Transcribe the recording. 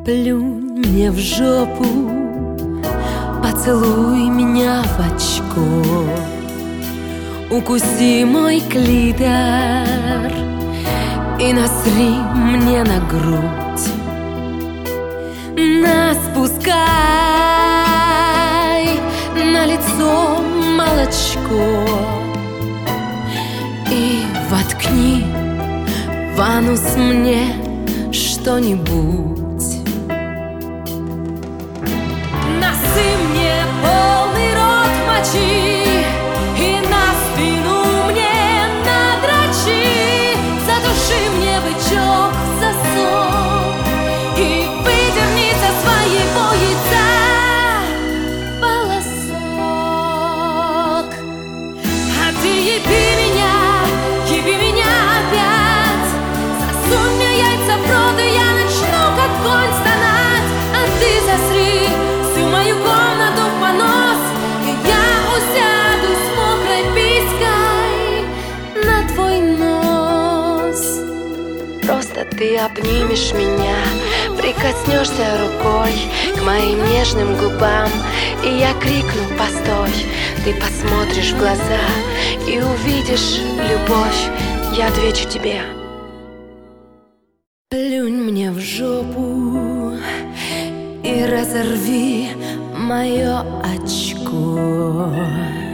Плюнь мне в жопу, поцелуй меня в очко, укуси мой клитор и насри мне на грудь. Наспускай на лицо молочко и воткни в анус мне что-нибудь. Носы мне полный рот мочи и на спину мне надрочи. Задуши мне бычок в засов и выдерни со своего яйца волосок. А ты еби меня опять, засунь мне яйца в рот, и я начну как конь стонать. А ты засри всю мою комнату в понос, и я усяду с мокрой писькой на твой нос. Просто ты обнимешь меня, прикоснешься рукой к моим нежным губам, и я крикну: постой. Ты посмотришь в глаза и увидишь любовь. Я отвечу тебе: плюнь мне в жопу и разорви мое очко.